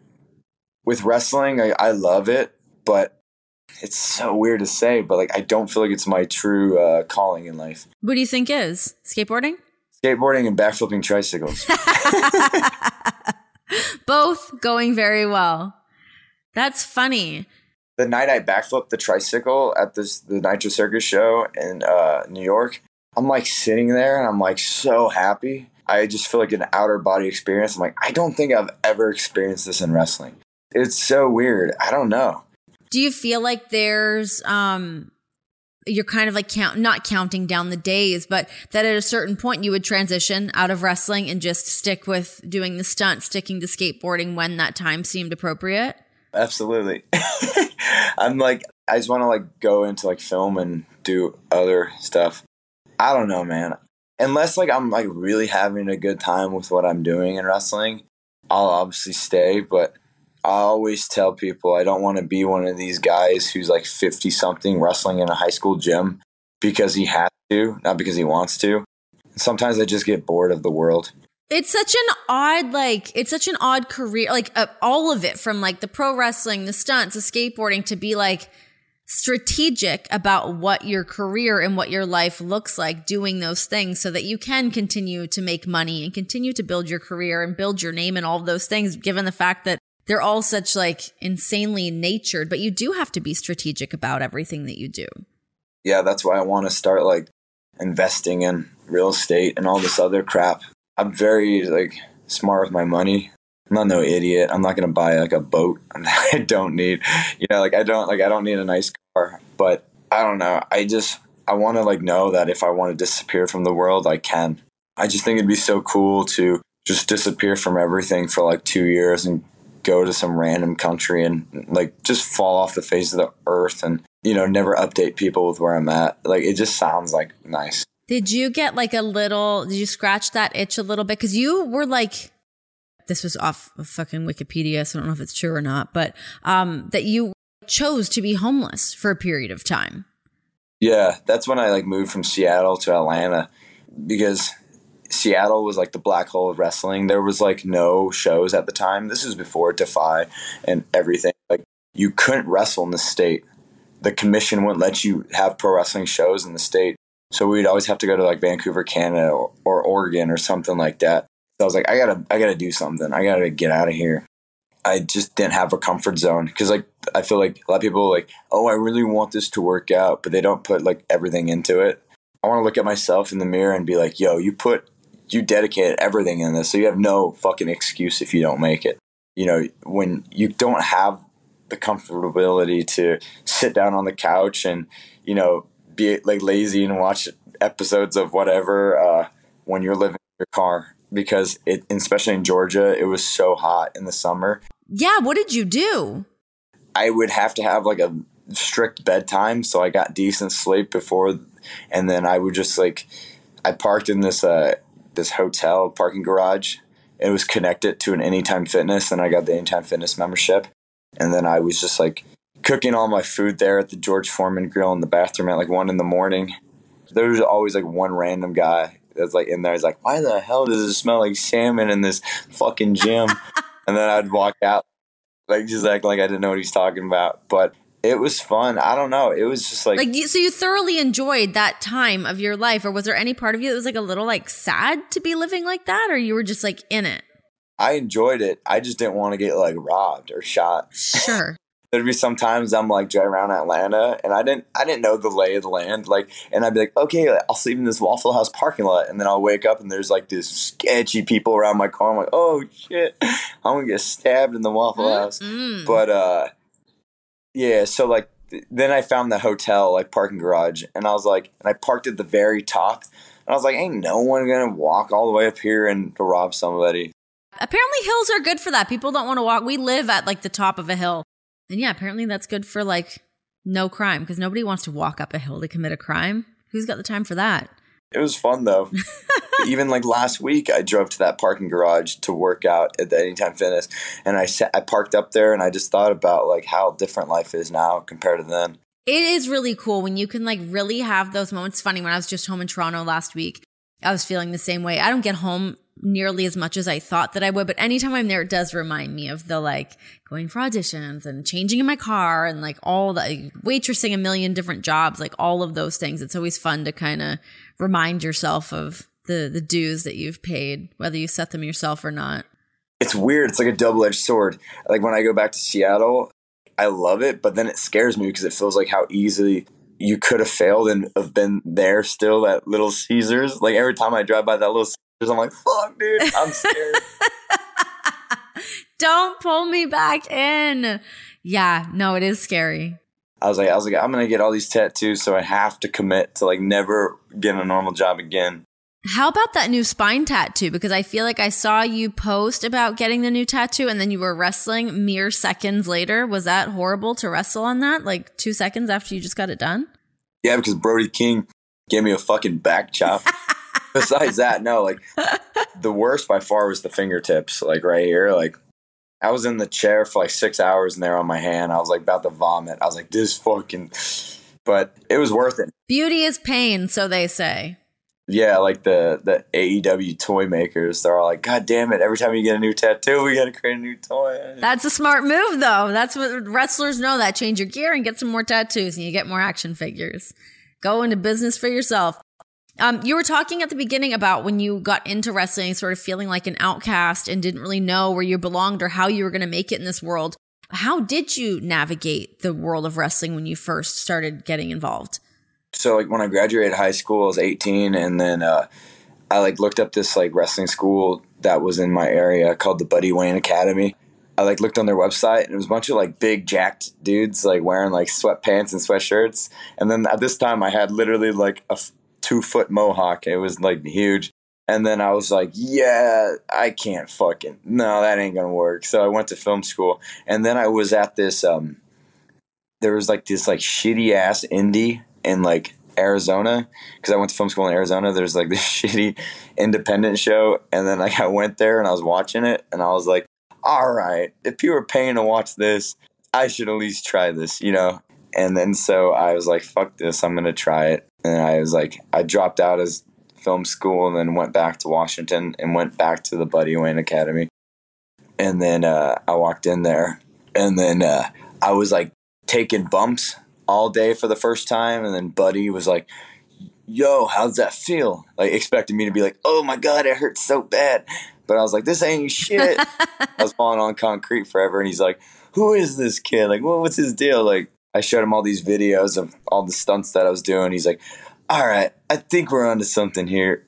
with wrestling, I love it, but it's so weird to say, but like I don't feel like it's my true calling in life. What do you think is? Skateboarding? Skateboarding and backflipping tricycles. Both going very well. That's funny. The night I backflipped the tricycle at the Nitro Circus show in New York, I'm like sitting there and I'm like so happy. I just feel like an outer body experience. I'm like, I don't think I've ever experienced this in wrestling. It's so weird. I don't know. Do you feel like there's, you're kind of like not counting down the days, but that at a certain point you would transition out of wrestling and just stick with doing the stunt, sticking to skateboarding when that time seemed appropriate? Absolutely. I'm like, I just want to like go into like film and do other stuff. I don't know, man. Unless like I'm like really having a good time with what I'm doing in wrestling, I'll obviously stay. But I always tell people I don't want to be one of these guys who's like 50 something wrestling in a high school gym because he has to, not because he wants to. Sometimes I just get bored of the world. It's such an odd career, like all of it from like the pro wrestling, the stunts, the skateboarding to be like strategic about what your career and what your life looks like doing those things so that you can continue to make money and continue to build your career and build your name and all of those things, given the fact that they're all such like insanely natured, but you do have to be strategic about everything that you do. Yeah, that's why I want to start like investing in real estate and all this other crap. I'm very like smart with my money. I'm not no idiot. I'm not going to buy like a boat I don't need, I don't need a nice car, but I don't know. I want to like know that if I want to disappear from the world, I can. I just think it'd be so cool to just disappear from everything for like 2 years and go to some random country and like just fall off the face of the earth and, never update people with where I'm at. Like, it just sounds like nice. Did you get like did you scratch that itch a little bit? Cause you were like, this was off of fucking Wikipedia, so I don't know if it's true or not, but that you chose to be homeless for a period of time. Yeah, that's when I like moved from Seattle to Atlanta because Seattle was like the black hole of wrestling. There was like no shows at the time. This was before Defy and everything. Like you couldn't wrestle in the state. The commission wouldn't let you have pro wrestling shows in the state. So we'd always have to go to like Vancouver, Canada or Oregon or something like that. So I was like, I gotta do something. I gotta get out of here. I just didn't have a comfort zone because like I feel like a lot of people are like, oh, I really want this to work out, but they don't put like everything into it. I want to look at myself in the mirror and be like, yo, you put you dedicated everything in this, so you have no fucking excuse if you don't make it. You know, when you don't have the comfortability to sit down on the couch and, you know, be like lazy and watch episodes of whatever when you're living in your car, because especially in Georgia, it was so hot in the summer. Yeah, what did you do? I would have to have like a strict bedtime, so I got decent sleep before, and then I would just like, I parked in this hotel parking garage. It was connected to an Anytime Fitness, and I got the Anytime Fitness membership. And then I was just like cooking all my food there at the George Foreman grill in the bathroom at like 1 a.m. There was always like one random guy that's like in there. He's like, why the hell does it smell like salmon in this fucking gym? And then I'd walk out like just act like I didn't know what he's talking about. But it was fun. I don't know. It was just like so you thoroughly enjoyed that time of your life, or was there any part of you that was like a little like sad to be living like that, or you were just like in it? I enjoyed it. I just didn't want to get like robbed or shot. Sure. There'd be sometimes I'm like driving around Atlanta and I didn't know the lay of the land. Like, and I'd be like, okay, I'll sleep in this Waffle House parking lot. And then I'll wake up and there's like this sketchy people around my car. I'm like, oh shit, I'm going to get stabbed in the Waffle House. But, yeah. So like, then I found the hotel, like parking garage, and I was like, and I parked at the very top, and I was like, ain't no one going to walk all the way up here and to rob somebody. Apparently hills are good for that. People don't want to walk. We live at like the top of a hill. And yeah, apparently that's good for like no crime, because nobody wants to walk up a hill to commit a crime. Who's got the time for that? It was fun though. Even like last week, I drove to that parking garage to work out at the Anytime Fitness, and I parked up there, and I just thought about like how different life is now compared to then. It is really cool when you can like really have those moments. It's funny, when I was just home in Toronto last week, I was feeling the same way. I don't get home nearly as much as I thought that I would, but anytime I'm there, it does remind me of the like going for auditions and changing in my car and like all the waitressing a million different jobs, like all of those things. It's always fun to kind of remind yourself of the dues that you've paid, whether you set them yourself or not. It's weird. It's like a double-edged sword. Like when I go back to Seattle, I love it, but then it scares me because it feels like how easily you could have failed and have been there still at Little Caesars. Like every time I drive by that Little Caesars, I'm like, fuck, dude, I'm scared. Don't pull me back in. Yeah, no, it is scary. I was like, I'm going to get all these tattoos, so I have to commit to like never getting a normal job again. How about that new spine tattoo? Because I feel like I saw you post about getting the new tattoo and then you were wrestling mere seconds later. Was that horrible to wrestle on that? Like 2 seconds after you just got it done? Yeah, because Brody King gave me a fucking back chop. Besides that, no, like the worst by far was the fingertips, like right here. Like I was in the chair for like 6 hours and they're on my hand. I was like about to vomit. I was like, this fucking, but it was worth it. Beauty is pain, so they say. Yeah, like the AEW toy makers, they're all like, God damn it, every time you get a new tattoo, we got to create a new toy. That's a smart move, though. That's what wrestlers know, that change your gear and get some more tattoos and you get more action figures. Go into business for yourself. You were talking at the beginning about when you got into wrestling, sort of feeling like an outcast and didn't really know where you belonged or how you were going to make it in this world. How did you navigate the world of wrestling when you first started getting involved? So like when I graduated high school, I was 18, and then I like looked up this like wrestling school that was in my area called the Buddy Wayne Academy. I like looked on their website, and it was a bunch of like big jacked dudes like wearing like sweatpants and sweatshirts. And then at this time I had literally like a 2-foot mohawk. It was like huge. And then I was like, yeah, I can't no, that ain't gonna work. So I went to film school, and then I was at this there was like this like shitty ass indie in like Arizona, because I went to film school in Arizona. There's like this shitty independent show, and then like I went there and I was watching it, and I was like, all right, if you were paying to watch this, I should at least try this, you know? And then so I was like, fuck this, I'm gonna try it. And I was like, I dropped out as film school and then went back to Washington and went back to the Buddy Wayne Academy. And then I walked in there, and then I was like taking bumps all day for the first time, and then Buddy was like, yo, how's that feel? Like expecting me to be like, oh my God, it hurts so bad. But I was like, this ain't shit. I was falling on concrete forever, and he's like, who is this kid? Like, what's his deal? Like, I showed him all these videos of all the stunts that I was doing. He's like, all right, I think we're onto something here.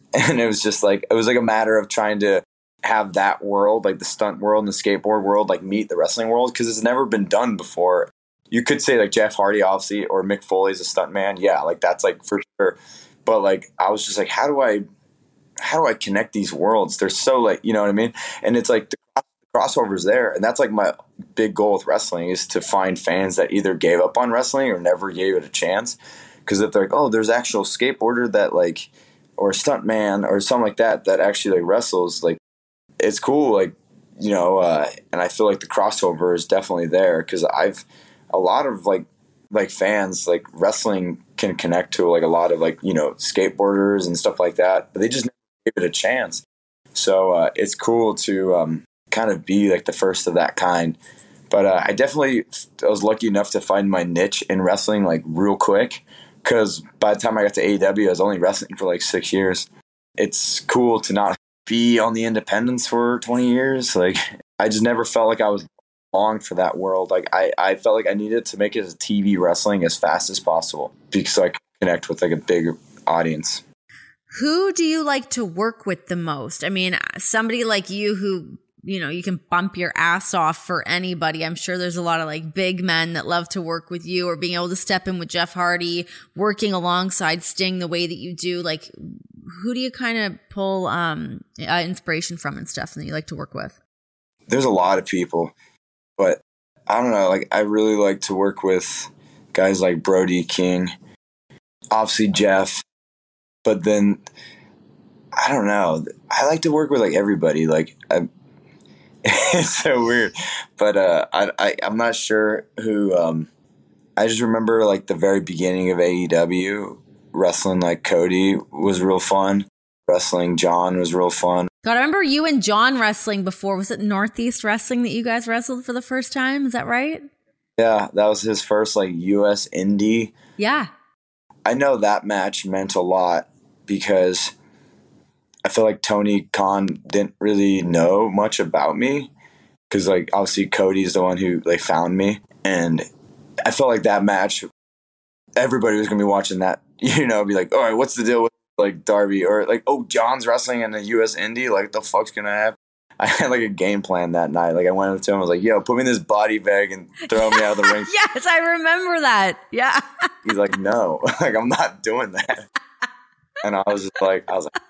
And it was just like, it was like a matter of trying to have that world, like the stunt world and the skateboard world, like meet the wrestling world, because it's never been done before. You could say like Jeff Hardy, obviously, or Mick Foley's a stunt man. Yeah, like that's like for sure. But like, I was just like, how do I connect these worlds? They're so like, you know what I mean? And it's like the crossover's there. And that's like my big goal with wrestling, is to find fans that either gave up on wrestling or never gave it a chance. Because if they're like, oh, there's actual skateboarder that like, or a stunt man or something like that actually like wrestles, like it's cool. Like, you know, and I feel like the crossover is definitely there, because a lot of like fans, like wrestling can connect to like a lot of like, you know, skateboarders and stuff like that, but they just never give it a chance. So it's cool to kind of be like the first of that kind. But I was lucky enough to find my niche in wrestling like real quick, because by the time I got to AEW, I was only wrestling for like 6 years. It's cool to not be on the independents for 20 years. Like, I just never felt like I was long for that world. Like, I felt like I needed to make it as TV wrestling as fast as possible, because I could connect with like a big audience. Who do you like to work with the most? I mean, somebody like you who, you know, you can bump your ass off for anybody. I'm sure there's a lot of like big men that love to work with you, or being able to step in with Jeff Hardy, working alongside Sting the way that you do. Like, who do you kind of pull inspiration from and stuff that you like to work with? There's a lot of people, but I don't know. Like, I really like to work with guys like Brody King, obviously Jeff, but then I don't know. I like to work with like everybody. Like, it's so weird, but I'm not sure who. I just remember like the very beginning of AEW, wrestling like Cody was real fun. Wrestling John was real fun. God, I remember you and John wrestling before. Was it Northeast Wrestling that you guys wrestled for the first time? Is that right? Yeah, that was his first like US indie. Yeah. I know that match meant a lot, because I feel like Tony Khan didn't really know much about me, because like obviously Cody's the one who like found me, and I felt like that match, everybody was gonna be watching that, you know, be like, all right, what's the deal with like Darby, or like, oh, John's wrestling in the US indie, like the fuck's gonna happen? I had like a game plan that night. Like, I went up to him, I was like, yo, put me in this body bag and throw me out of the ring. Yes, I remember that. Yeah. He's like, no, like, I'm not doing that. And I was like,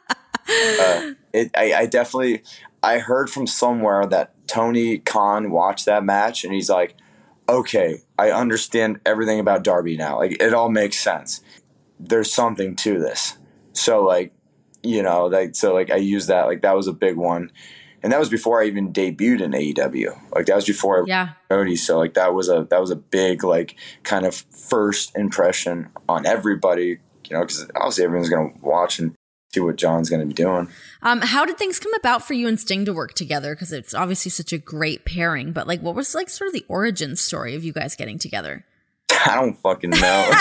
I heard from somewhere that Tony Khan watched that match, and he's like, okay, I understand everything about Darby now. Like, it all makes sense. There's something to this. So like, you know, like, so like I used that, like that was a big one. And that was before I even debuted in AEW. Like, that was before Cody. So like that was a big like kind of first impression on everybody, you know, because obviously everyone's gonna watch and see what John's gonna be doing. How did things come about for you and Sting to work together? Because it's obviously such a great pairing. But like, what was like sort of the origin story of you guys getting together? I don't fucking know.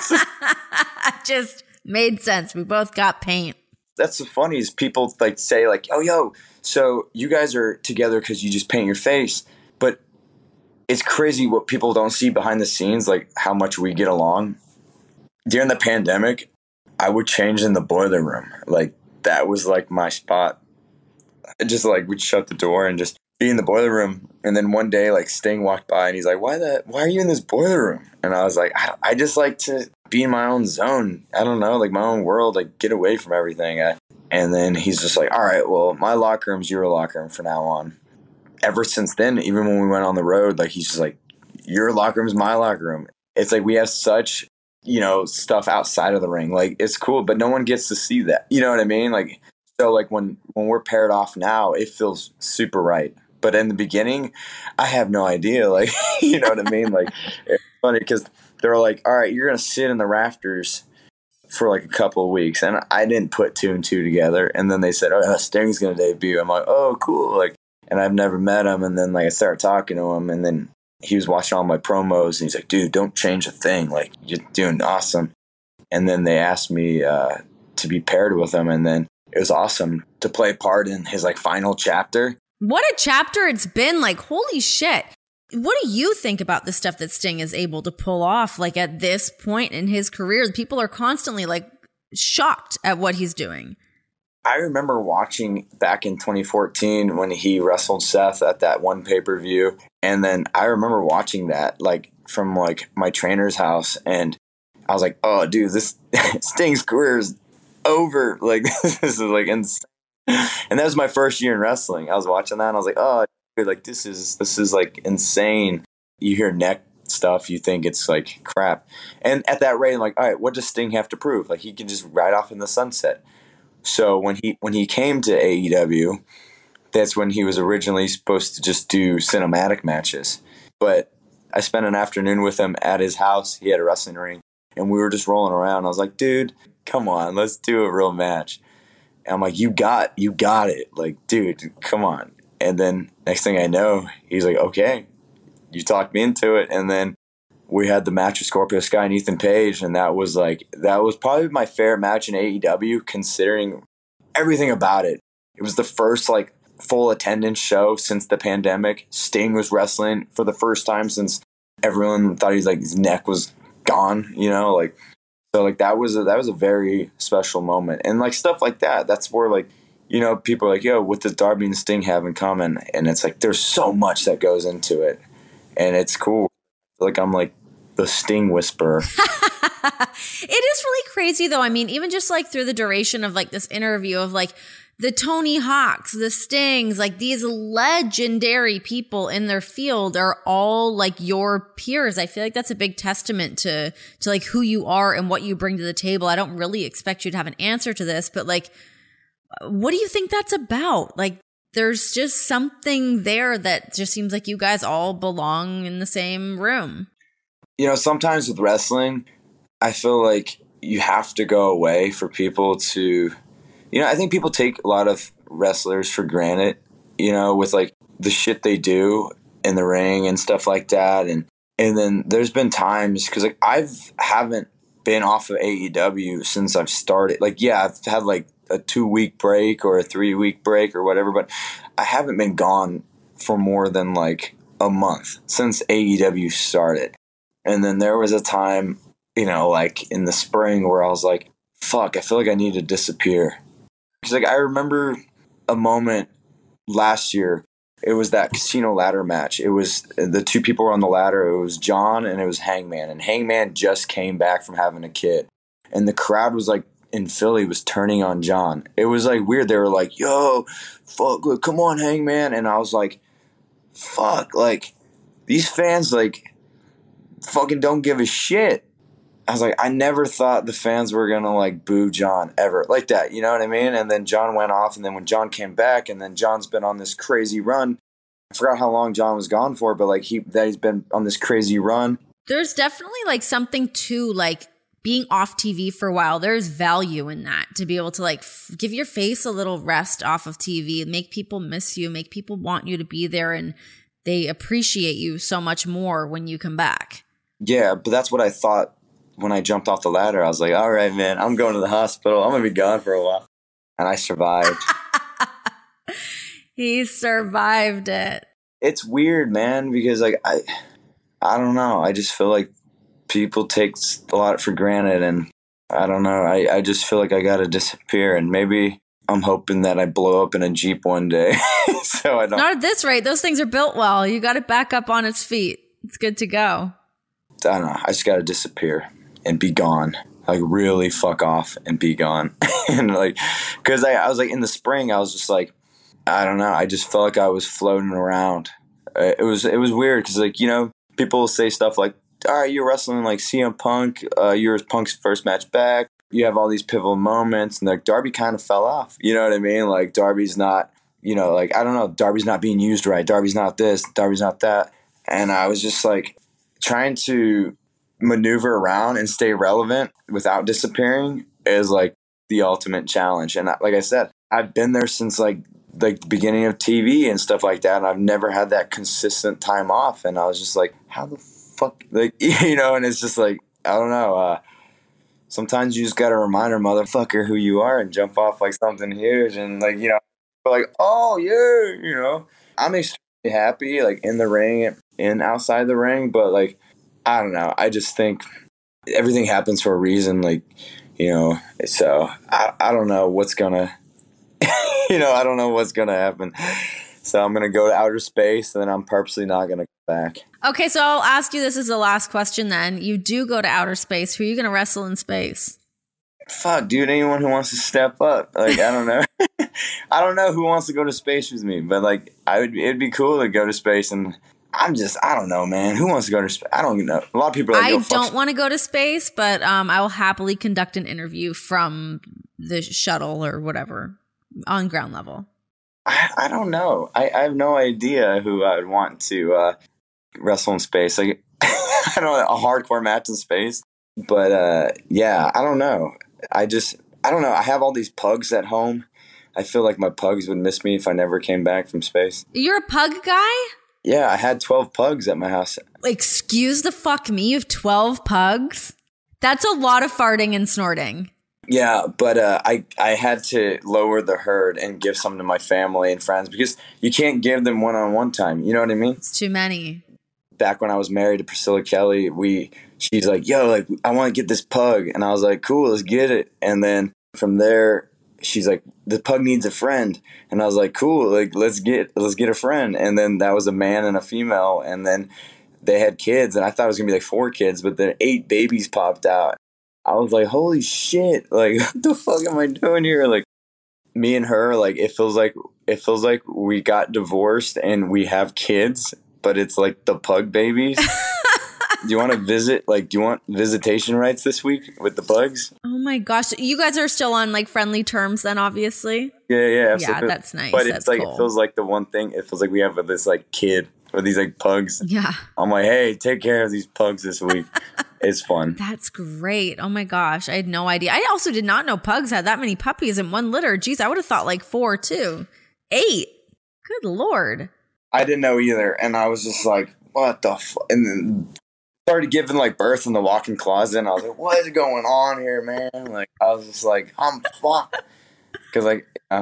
Just made sense. We both got paint. That's so funny, is people like say like, oh, yo, so you guys are together because you just paint your face. But it's crazy what people don't see behind the scenes, like how much we get along. During the pandemic, I would change in the boiler room. Like, that was like my spot. Just like, we'd shut the door and just be in the boiler room. And then one day, like, Sting walked by and he's like, why are you in this boiler room? And I was like, I just like to be in my own zone. I don't know, like my own world, like get away from everything. And then he's just like, all right, well, my locker room's your locker room from now on. Ever since then, even when we went on the road, like, he's just like, your locker room's my locker room. It's like we have such, you know, stuff outside of the ring. Like, it's cool, but no one gets to see that. You know what I mean? Like, so like when we're paired off now, it feels super right. But in the beginning, I have no idea. Like, you know what I mean? Like, it's funny because they're like, all right, you're going to sit in the rafters for like a couple of weeks. And I didn't put 2 and 2 together. And then they said, oh, Sting's going to debut. I'm like, oh, cool. Like, and I've never met him. And then like I started talking to him, and then he was watching all my promos, and he's like, dude, don't change a thing. Like, you're doing awesome. And then they asked me to be paired with him. And then it was awesome to play a part in his like final chapter. What a chapter it's been. Like, holy shit. What do you think about the stuff that Sting is able to pull off? Like, at this point in his career, people are constantly like shocked at what he's doing. I remember watching back in 2014 when he wrestled Seth at that one pay-per-view. And then I remember watching that like from like my trainer's house. And I was like, oh, dude, this Sting's career is over. Like, this is like insane. And that was my first year in wrestling. I was watching that and I was like, oh, dude, like this is like insane. You hear neck stuff, you think it's like crap. And at that rate, I'm like, all right, what does Sting have to prove? Like he can just ride off in the sunset. So when he came to AEW, that's when he was originally supposed to just do cinematic matches. But I spent an afternoon with him at his house. He had a wrestling ring, and we were just rolling around. I was like, dude, come on, let's do a real match. And I'm like, you got it. Like, dude, come on. And then next thing I know, he's like, okay, you talked me into it. And then we had the match with Scorpio Sky and Ethan Page, and that was probably my favorite match in AEW, considering everything about it. It was the first like full attendance show since the pandemic. Sting was wrestling for the first time since everyone thought his neck was gone, you know, like so like that was a very special moment. And like stuff like that, that's where like, you know, people are like, yo, what does Darby and Sting have in common? And it's like there's so much that goes into it, and it's cool. Like I'm like the Sting whisperer. It is really crazy though. I mean, even just like through the duration of like this interview of like the Tony Hawks, the Stings, like these legendary people in their field are all like your peers. I feel like that's a big testament to like who you are and what you bring to the table. I don't really expect you to have an answer to this, but like, what do you think that's about? Like, there's just something there that just seems like you guys all belong in the same room. You know, sometimes with wrestling, I feel like you have to go away for people to, you know, I think people take a lot of wrestlers for granted, you know, with like the shit they do in the ring and stuff like that. And then there's been times, because like haven't been off of AEW since I've started. Like, yeah, I've had like a 2-week break or a 3-week break or whatever, but I haven't been gone for more than like a month since AEW started. And then there was a time, you know, like in the spring where I was like, fuck, I feel like I need to disappear. Because like I remember a moment last year, it was that casino ladder match. It was the two people were on the ladder. It was John and it was Hangman. And Hangman just came back from having a kid. And the crowd was like, in Philly, was turning on John. It was like weird. They were like, yo, fuck, look, come on, Hangman. And I was like, fuck, like these fans like fucking don't give a shit. I was like, I never thought the fans were gonna like boo John ever like that, you know what I mean? And then John went off, and then when John came back, and then John's been on this crazy run. I forgot how long John was gone for, but like he's been on this crazy run. There's definitely like something to like being off TV for a while. There's value in that, to be able to like give your face a little rest off of TV, make people miss you, make people want you to be there, and they appreciate you so much more when you come back. Yeah, but that's what I thought when I jumped off the ladder. I was like, all right, man, I'm going to the hospital. I'm going to be gone for a while. And I survived. He survived it. It's weird, man, because like I don't know. I just feel like people take a lot for granted, and I don't know. I just feel like I got to disappear, and maybe I'm hoping that I blow up in a Jeep one day. So I don't. Not at this rate. Those things are built well. You got it back up on its feet. It's good to go. I don't know. I just got to disappear and be gone. Like really fuck off and be gone. And like, because I was like in the spring, I was just like, I don't know. I just felt like I was floating around. It was weird because like, you know, people will say stuff like, all right, you're wrestling like CM Punk. You're Punk's first match back. You have all these pivotal moments, and like Darby kind of fell off. You know what I mean? Like Darby's not, you know, like I don't know. Darby's not being used right. Darby's not this. Darby's not that. And I was just like trying to maneuver around and stay relevant without disappearing is like the ultimate challenge. And like I said, I've been there since like the beginning of TV and stuff like that, and I've never had that consistent time off. And I was just like, how the fuck, like, you know? And it's just like, I don't know. Sometimes you just gotta remind her, motherfucker, who you are, and jump off like something huge. And like, you know, like, oh yeah, you know, I'm extremely happy like in the ring and outside the ring, but like, I don't know. I just think everything happens for a reason. Like, you know, so I don't know what's gonna I don't know what's going to happen. So I'm going to go to outer space, and then I'm purposely not going to come back. Okay, so I'll ask you this as the last question then. You do go to outer space. Who are you going to wrestle in space? Fuck, dude, anyone who wants to step up. Like, I don't know. I don't know who wants to go to space with me, but like, it'd be cool to go to space, and I don't know, man. Who wants to go to space? I don't know. A lot of people are like, I don't want to go to space, but I will happily conduct an interview from the shuttle or whatever on ground level. I don't know. I have no idea who I would want to wrestle in space. Like, I don't know, a hardcore match in space. But yeah, I don't know. I don't know. I have all these pugs at home. I feel like my pugs would miss me if I never came back from space. You're a pug guy? Yeah, I had 12 pugs at my house. Excuse the fuck me, you have 12 pugs? That's a lot of farting and snorting. Yeah, but I had to lower the herd and give some to my family and friends because you can't give them one-on-one time. You know what I mean? It's too many. Back when I was married to Priscilla Kelly, she's like, yo, like, I want to get this pug. And I was like, cool, let's get it. And then from there, she's like, the pug needs a friend. And I was like, cool, like, let's get a friend. And then that was a man and a female. And then they had kids. And I thought it was going to be like 4 kids, but then 8 babies popped out. I was like, holy shit, like, what the fuck am I doing here? Like, me and her, like, it feels like we got divorced and we have kids, but it's like the pug babies. Do you want to visit? Like, do you want visitation rights this week with the pugs? Oh my gosh. You guys are still on like friendly terms then, obviously? Yeah, absolutely. Yeah, that's nice. But that's it's like, cool. It feels like the one thing, it feels like we have this like kid with these like pugs. Yeah. I'm like, hey, take care of these pugs this week. It's fun. That's great. Oh my gosh. I had no idea. I also did not know pugs had that many puppies in one litter. Jeez, I would have thought like 4 too. 8. Good Lord. I didn't know either. And I was just like, what the fuck? And then started giving like birth in the walk-in closet. And I was like, what is going on here, man? Like, I was just like, I'm fucked. Because like,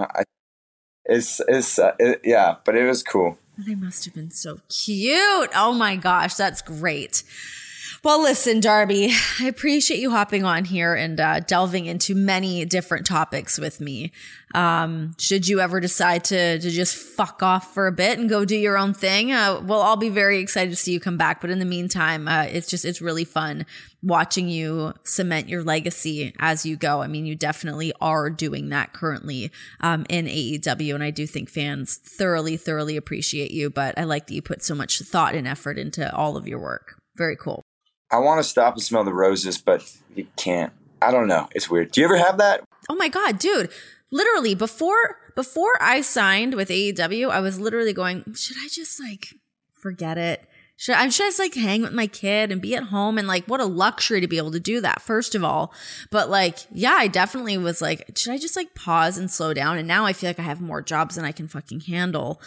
yeah, but it was cool. They must have been so cute. Oh my gosh. That's great. Well, listen, Darby, I appreciate you hopping on here and delving into many different topics with me. Should you ever decide to just fuck off for a bit and go do your own thing, well, I'll be very excited to see you come back. But in the meantime, it's really fun watching you cement your legacy as you go. I mean, you definitely are doing that currently in AEW. And I do think fans thoroughly, thoroughly appreciate you. But I like that you put so much thought and effort into all of your work. Very cool. I want to stop and smell the roses, but you can't. I don't know. It's weird. Do you ever have that? Oh my God, dude. Literally, before I signed with AEW, I was literally going, should I just like forget it? Should I just like hang with my kid and be at home? And like, what a luxury to be able to do that, first of all. But like, yeah, I definitely was like, should I just like pause and slow down? And now I feel like I have more jobs than I can fucking handle.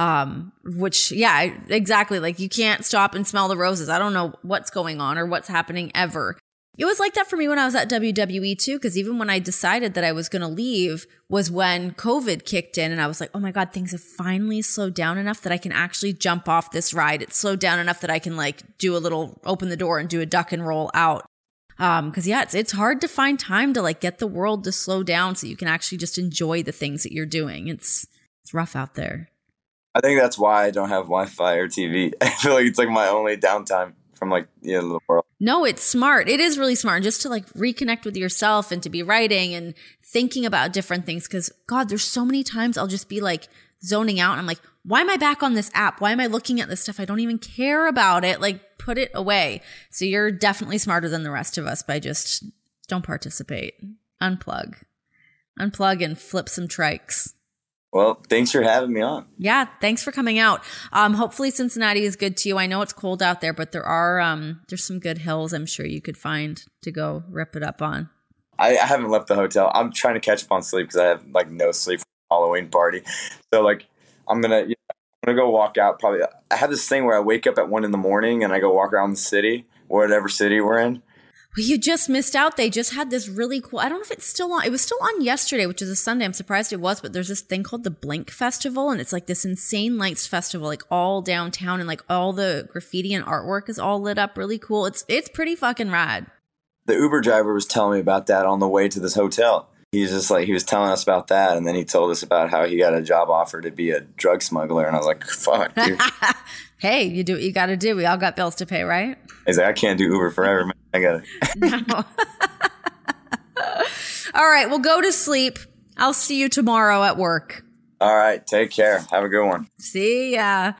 Which, yeah, exactly. Like, you can't stop and smell the roses. I don't know what's going on or what's happening ever. It was like that for me when I was at WWE too, because even when I decided that I was going to leave was when COVID kicked in and I was like, oh my God, things have finally slowed down enough that I can actually jump off this ride. It's slowed down enough that I can like do a little, open the door and do a duck and roll out. Because yeah, it's hard to find time to like get the world to slow down so you can actually just enjoy the things that you're doing. It's rough out there. I think that's why I don't have Wi-Fi or TV. I feel like it's like my only downtime from like the world. No, it's smart. It is really smart just to like reconnect with yourself and to be writing and thinking about different things. Cause God, there's so many times I'll just be like zoning out and I'm like, why am I back on this app? Why am I looking at this stuff? I don't even care about it. Like, put it away. So you're definitely smarter than the rest of us by just don't participate. Unplug and flip some trikes. Well, thanks for having me on. Yeah, thanks for coming out. Hopefully Cincinnati is good to you. I know it's cold out there, but there are there's some good hills I'm sure you could find to go rip it up on. I haven't left the hotel. I'm trying to catch up on sleep because I have like no sleep for the Halloween party. So like I'm gonna go walk out. Probably I have this thing where I wake up at 1 a.m. and I go walk around the city, whatever city we're in. Well, you just missed out. They just had this really cool, I don't know if it's still on. It was still on yesterday, which is a Sunday. I'm surprised it was, but there's this thing called the Blink Festival. And it's like this insane lights festival, like all downtown, and like all the graffiti and artwork is all lit up really cool. It's pretty fucking rad. The Uber driver was telling me about that on the way to this hotel. he's just like, he was telling us about that, and then he told us about how he got a job offer to be a drug smuggler, and I was like, fuck, dude. Hey, you do what you got to do. We all got bills to pay, right? He's like, I can't do Uber forever, man. I got it. No. All right, well, go to sleep. I'll see you tomorrow at work. All right, take care. Have a good one. See ya.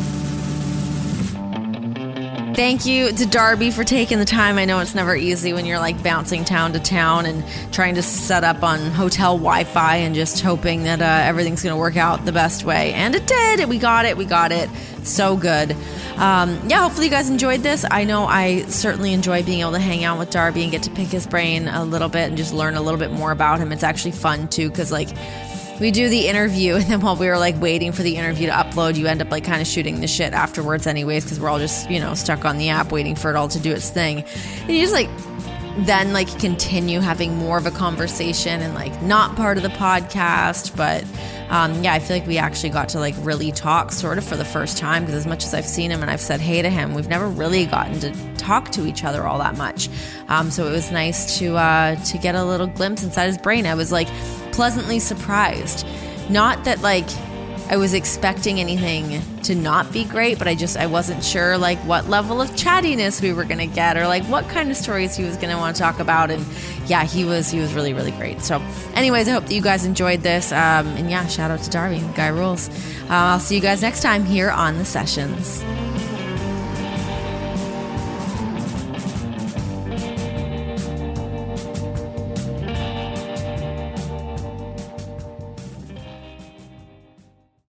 Thank you to Darby for taking the time. I know it's never easy when you're like bouncing town to town and trying to set up on hotel Wi-Fi and just hoping that everything's going to work out the best way. And it did. We got it. So good. Hopefully you guys enjoyed this. I know I certainly enjoy being able to hang out with Darby and get to pick his brain a little bit and just learn a little bit more about him. It's actually fun too, because like we do the interview, and then while we were like waiting for the interview to upload, you end up like kind of shooting the shit afterwards anyways, because we're all just, stuck on the app waiting for it all to do its thing. And you just like then like continue having more of a conversation and like not part of the podcast. But I feel like we actually got to like really talk sort of for the first time, because as much as I've seen him and I've said hey to him, we've never really gotten to talk to each other all that much. So it was nice to get a little glimpse inside his brain. I was like pleasantly surprised. Not that like I was expecting anything to not be great, but I wasn't sure like what level of chattiness we were going to get, or like what kind of stories he was going to want to talk about. And yeah, he was really, really great. So anyways, I hope that you guys enjoyed this. Shout out to Darby. The guy rules. I'll see you guys next time here on The Sessions.